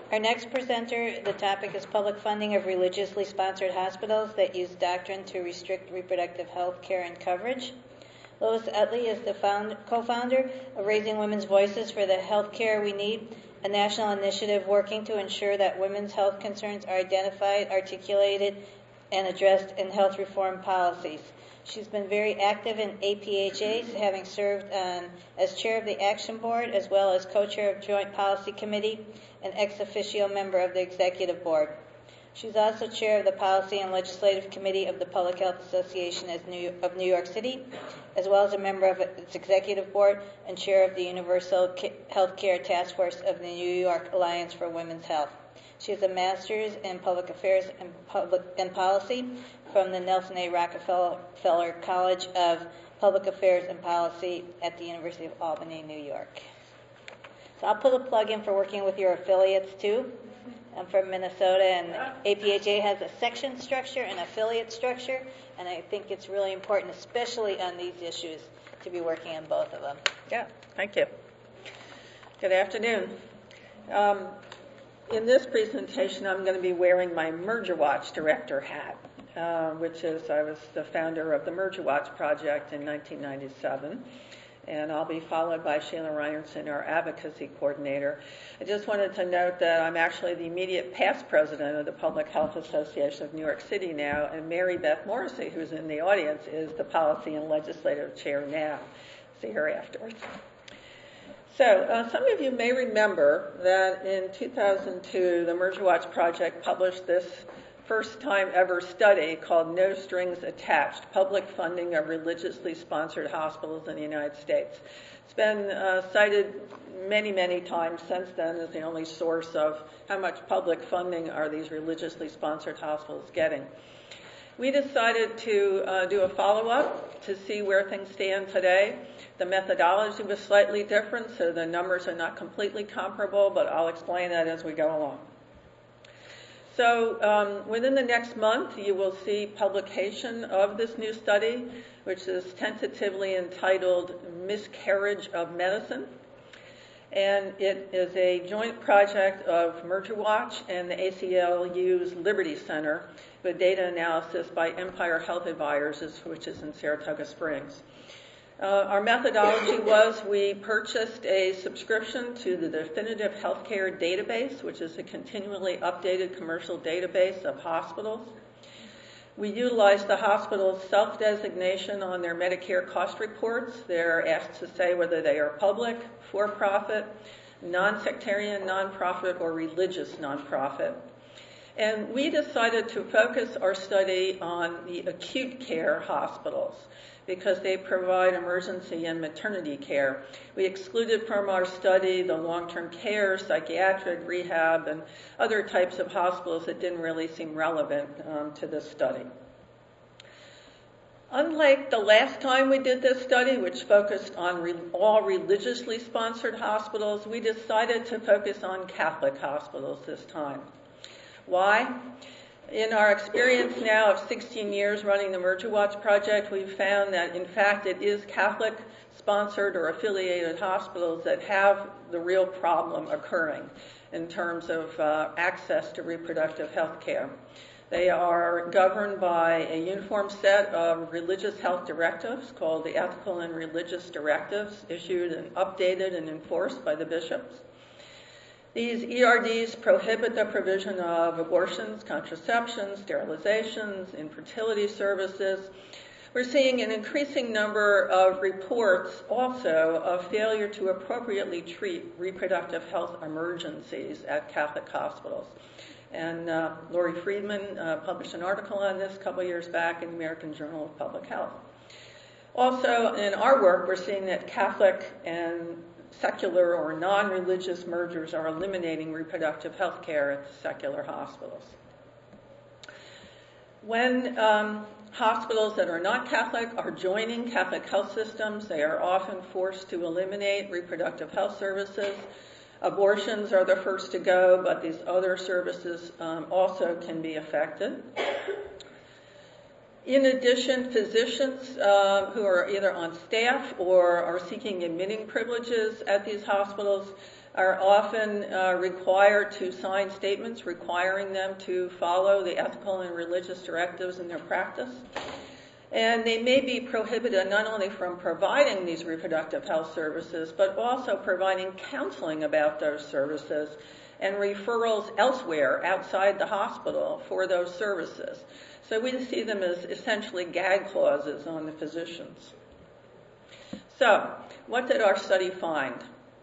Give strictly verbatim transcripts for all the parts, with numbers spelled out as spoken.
Our next presenter, the topic is public funding of religiously sponsored hospitals that use doctrine to restrict reproductive health care and coverage. Lois Utley is the found, co-founder of Raising Women's Voices for the Health Care We Need, a national initiative working to ensure that women's health concerns are identified, articulated, and addressed in health reform policies. She's been very active in A P H As, having served um, as chair of the Action Board, as well as co-chair of Joint Policy Committee and ex officio member of the Executive Board. She's also chair of the Policy and Legislative Committee of the Public Health Association of New York City, as well as a member of its Executive Board and chair of the Universal Health Care Task Force of the New York Alliance for Women's Health. She has a master's in public affairs and, public, and policy from the Nelson A. Rockefeller College of Public Affairs and Policy at the University of Albany, New York. So I'll put a plug in for working with your affiliates too. I'm from Minnesota, and A P H A has a section structure and affiliate structure, and I think it's really important, especially on these issues, to be working on both of them. Yeah, thank you. Good afternoon. Um, in this presentation, I'm going to be wearing my Merger Watch director hat, uh, which is, I was the founder of the Merger Watch project in nineteen ninety-seven. And I'll be followed by Sheila Ryerson, our advocacy coordinator. I just wanted to note that I'm actually the immediate past president of the Public Health Association of New York City now, and Mary Beth Morrissey, who's in the audience, is the policy and legislative chair now. See her afterwards. So uh, some of you may remember that in two thousand two, the Merger Watch Project published this first time ever study called No Strings Attached, Public Funding of Religiously Sponsored Hospitals in the United States. It's been uh, cited many, many times since then as the only source of how much public funding are these religiously sponsored hospitals getting. We decided to uh, do a follow-up to see where things stand today. The methodology was slightly different, so the numbers are not completely comparable, but I'll explain that as we go along. So um, within the next month, you will see publication of this new study, which is tentatively entitled Miscarriage of Medicine. And it is a joint project of Merger Watch and the A C L U's Liberty Center with data analysis by Empire Health Advisors, which is in Saratoga Springs. Uh, our methodology was we purchased a subscription to the Definitive Healthcare Database, which is a continually updated commercial database of hospitals. We utilized the hospital's self-designation on their Medicare cost reports. They're asked to say whether they are public, for-profit, non-sectarian, nonprofit, or religious nonprofit. And we decided to focus our study on the acute care hospitals, because they provide emergency and maternity care. We excluded from our study the long-term care, psychiatric, rehab, and other types of hospitals that didn't really seem relevant um, to this study. Unlike the last time we did this study, which focused on re- all religiously sponsored hospitals, we decided to focus on Catholic hospitals this time. Why? In our experience now of sixteen years running the Merger Watch project, we've found that, in fact, it is Catholic-sponsored or affiliated hospitals that have the real problem occurring in terms of uh, access to reproductive health care. They are governed by a uniform set of religious health directives called the Ethical and Religious Directives, issued and updated and enforced by the bishops. These E R Ds prohibit the provision of abortions, contraceptions, sterilizations, infertility services. We're seeing an increasing number of reports also of failure to appropriately treat reproductive health emergencies at Catholic hospitals. And uh, Lori Friedman uh, published an article on this a couple years back in the American Journal of Public Health. Also, in our work, we're seeing that Catholic and secular or non-religious mergers are eliminating reproductive health care at secular hospitals. When um, hospitals that are not Catholic are joining Catholic health systems, they are often forced to eliminate reproductive health services. Abortions are the first to go, but these other services um, also can be affected. In addition, physicians uh, who are either on staff or are seeking admitting privileges at these hospitals are often uh, required to sign statements requiring them to follow the ethical and religious directives in their practice. And they may be prohibited not only from providing these reproductive health services, but also providing counseling about those services and referrals elsewhere outside the hospital for those services. So we see them as essentially gag clauses on the physicians. So, what did our study find?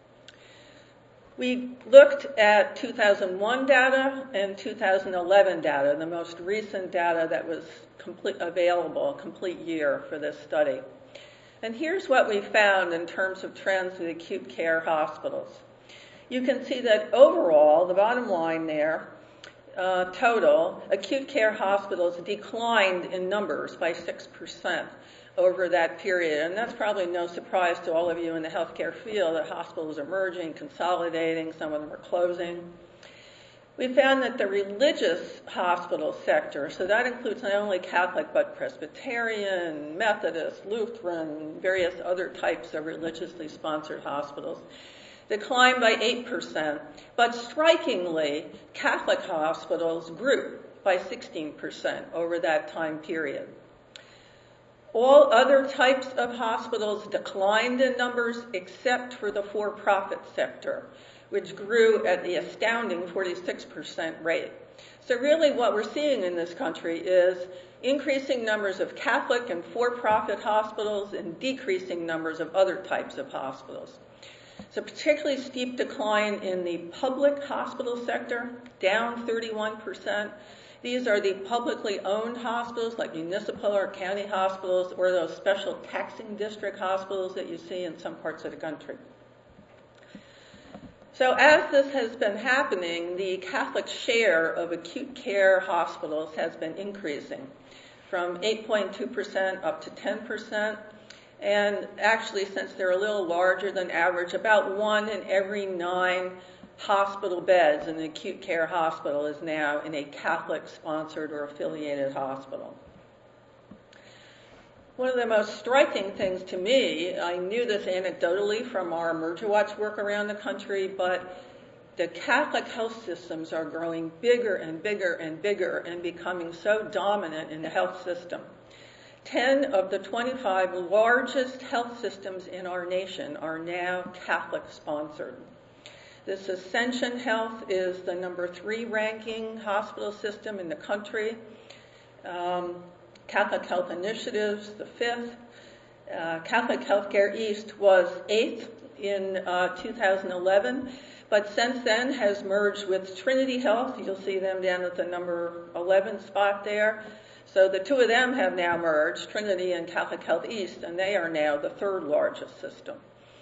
We looked at two thousand one data and two thousand eleven data, the most recent data that was complete, available, a complete year for this study. And here's what we found in terms of trends in acute care hospitals. You can see that overall, the bottom line there, uh, total, acute care hospitals declined in numbers by six percent over that period. And that's probably no surprise to all of you in the healthcare field that hospitals are merging, consolidating, some of them are closing. We found that the religious hospital sector, so that includes not only Catholic but Presbyterian, Methodist, Lutheran, various other types of religiously sponsored hospitals, declined by eight percent. But strikingly, Catholic hospitals grew by sixteen percent over that time period. All other types of hospitals declined in numbers except for the for-profit sector, which grew at the astounding forty-six percent rate. So really what we're seeing in this country is increasing numbers of Catholic and for-profit hospitals and decreasing numbers of other types of hospitals. So particularly steep decline in the public hospital sector, down thirty-one percent. These are the publicly owned hospitals like municipal or county hospitals or those special taxing district hospitals that you see in some parts of the country. So as this has been happening, the Catholic share of acute care hospitals has been increasing from eight point two percent up to ten percent. And actually, since they're a little larger than average, about one in every nine hospital beds in an acute care hospital is now in a Catholic-sponsored or affiliated hospital. One of the most striking things to me, I knew this anecdotally from our Merger Watch work around the country, but the Catholic health systems are growing bigger and bigger and bigger and becoming so dominant in the health system. Ten of the twenty-five largest health systems in our nation are now Catholic-sponsored. This Ascension Health is the number three ranking hospital system in the country. Um, Catholic Health Initiatives, the fifth. Uh, Catholic Healthcare East was eighth in uh, two thousand eleven, but since then has merged with Trinity Health. You'll see them down at the number eleven spot there. So the two of them have now merged, Trinity and Catholic Health East, and they are now the third largest system.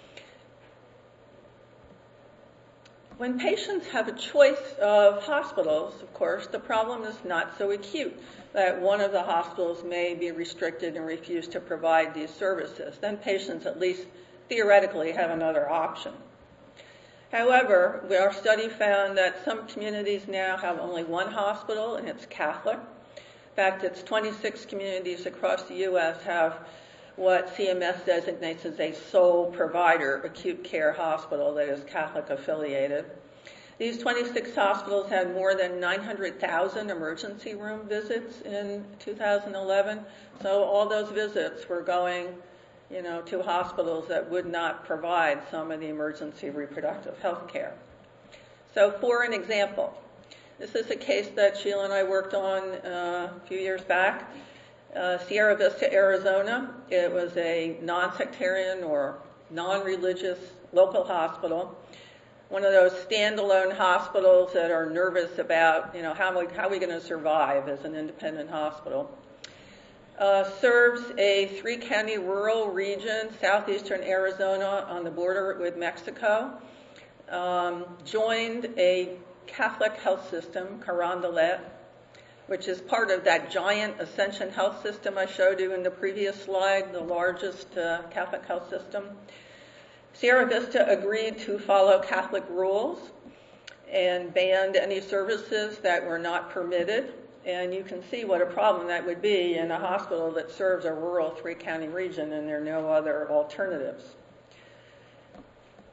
When patients have a choice of hospitals, of course, the problem is not so acute that one of the hospitals may be restricted and refuse to provide these services. Then patients at least theoretically have another option. However, our study found that some communities now have only one hospital, and it's Catholic. In fact, it's twenty-six communities across the U S have what C M S designates as a sole provider acute care hospital that is Catholic affiliated. These twenty-six hospitals had more than nine hundred thousand emergency room visits in two thousand eleven. So all those visits were going, you know, to hospitals that would not provide some of the emergency reproductive health care. So for an example, this is a case that Sheila and I worked on uh, a few years back. Uh, Sierra Vista, Arizona. It was a non-sectarian or non-religious local hospital. One of those standalone hospitals that are nervous about, you know, how, we, how are we going to survive as an independent hospital. Uh, serves a three-county rural region, southeastern Arizona on the border with Mexico. Um, joined a Catholic health system, Carondelet, which is part of that giant Ascension Health system I showed you in the previous slide, the largest uh, Catholic health system. Sierra Vista agreed to follow Catholic rules and banned any services that were not permitted. And you can see what a problem that would be in a hospital that serves a rural three-county region and there are no other alternatives.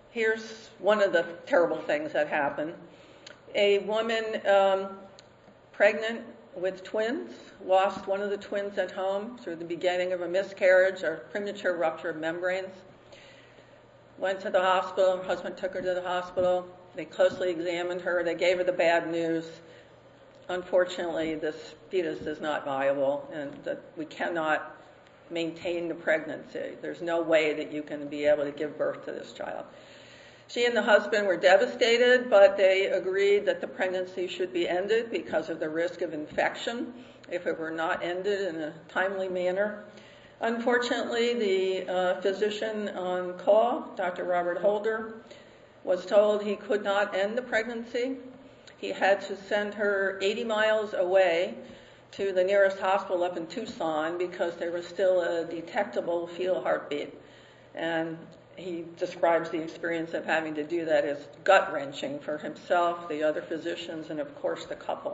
here's one of the terrible things that happened. A woman um, pregnant with twins lost one of the twins at home through the beginning of a miscarriage or premature rupture of membranes. Went to the hospital. Her husband took her to the hospital. They closely examined her. They gave her the bad news. Unfortunately, this fetus is not viable, and that we cannot maintain the pregnancy. There's no way that you can be able to give birth to this child. She and the husband were devastated, but they agreed that the pregnancy should be ended because of the risk of infection if it were not ended in a timely manner. Unfortunately, the uh, physician on call, Doctor Robert Holder, was told he could not end the pregnancy. He had to send her eighty miles away to the nearest hospital up in Tucson because there was still a detectable fetal heartbeat. And he describes the experience of having to do that as gut-wrenching for himself, the other physicians, and of course the couple.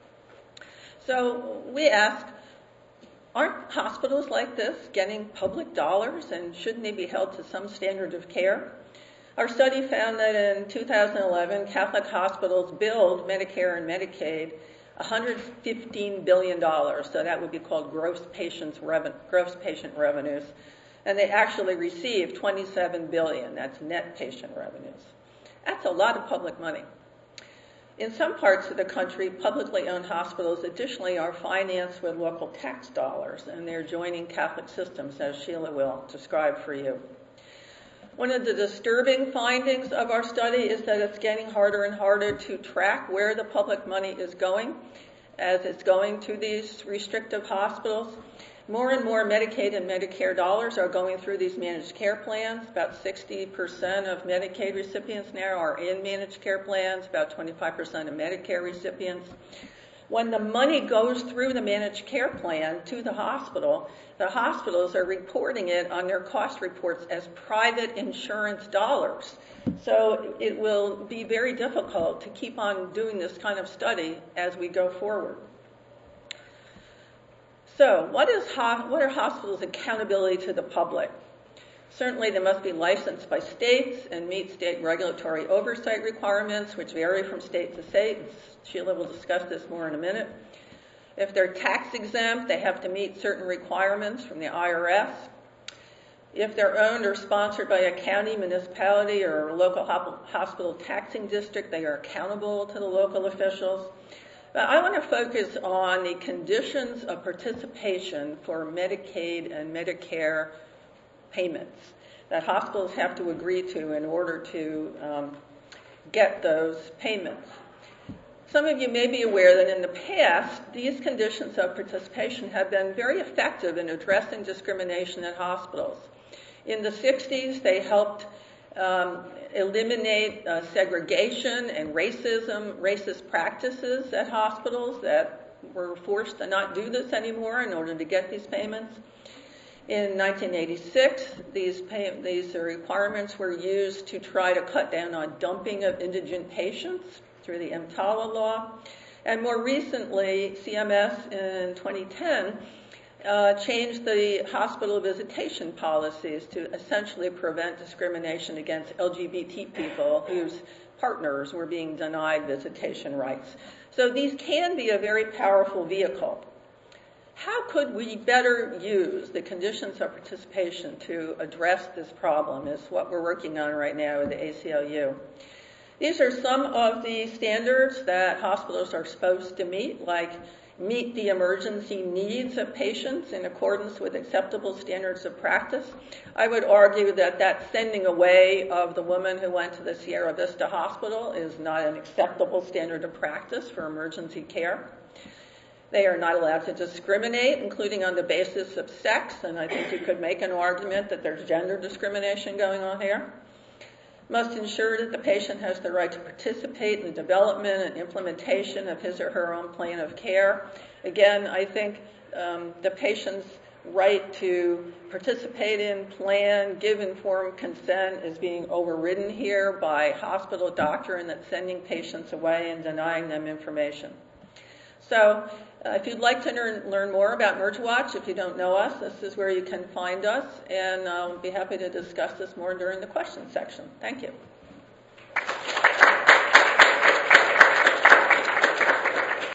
So we ask, aren't hospitals like this getting public dollars, and shouldn't they be held to some standard of care? Our study found that in two thousand eleven, Catholic hospitals billed Medicare and Medicaid one hundred fifteen billion dollars, so that would be called gross, patients reven- gross patient revenues, and they actually received twenty-seven billion dollars, that's net patient revenues. That's a lot of public money. In some parts of the country, publicly owned hospitals additionally are financed with local tax dollars, and they're joining Catholic systems, as Sheila will describe for you. One of the disturbing findings of our study is that it's getting harder and harder to track where the public money is going as it's going to these restrictive hospitals. More and more Medicaid and Medicare dollars are going through these managed care plans. About sixty percent of Medicaid recipients now are in managed care plans, about twenty-five percent of Medicare recipients. When the money goes through the managed care plan to the hospital, the hospitals are reporting it on their cost reports as private insurance dollars. So it will be very difficult to keep on doing this kind of study as we go forward. So what is ho- what are hospitals' accountability to the public? Certainly they must be licensed by states and meet state regulatory oversight requirements, which vary from state to state. Sheila will discuss this more in a minute. If they're tax exempt, they have to meet certain requirements from the I R S. If they're owned or sponsored by a county, municipality, or a local hospital taxing district, they are accountable to the local officials. But I want to focus on the conditions of participation for Medicaid and Medicare payments that hospitals have to agree to in order to um, get those payments. Some of you may be aware that in the past, these conditions of participation have been very effective in addressing discrimination at hospitals. In the sixties, they helped um, eliminate uh, segregation and racism, racist practices at hospitals that were forced to not do this anymore in order to get these payments. In nineteen eighty-six, these, pay, these requirements were used to try to cut down on dumping of indigent patients through the EMTALA law. And more recently, C M S in twenty ten uh, changed the hospital visitation policies to essentially prevent discrimination against L G B T people whose partners were being denied visitation rights. So these can be a very powerful vehicle. How could we better use the conditions of participation to address this problem is what we're working on right now with the A C L U. These are some of the standards that hospitals are supposed to meet, like meet the emergency needs of patients in accordance with acceptable standards of practice. I would argue that that sending away of the woman who went to the Sierra Vista Hospital is not an acceptable standard of practice for emergency care. They are not allowed to discriminate, including on the basis of sex, and I think you could make an argument that there's gender discrimination going on here. Must ensure that the patient has the right to participate in the development and implementation of his or her own plan of care. Again, I think um, the patient's right to participate in, plan, give informed consent is being overridden here by hospital doctrine that's sending patients away and denying them information. So uh, if you'd like to learn, learn more about MergeWatch, if you don't know us, this is where you can find us, and I'll be happy to discuss this more during the question section. Thank you.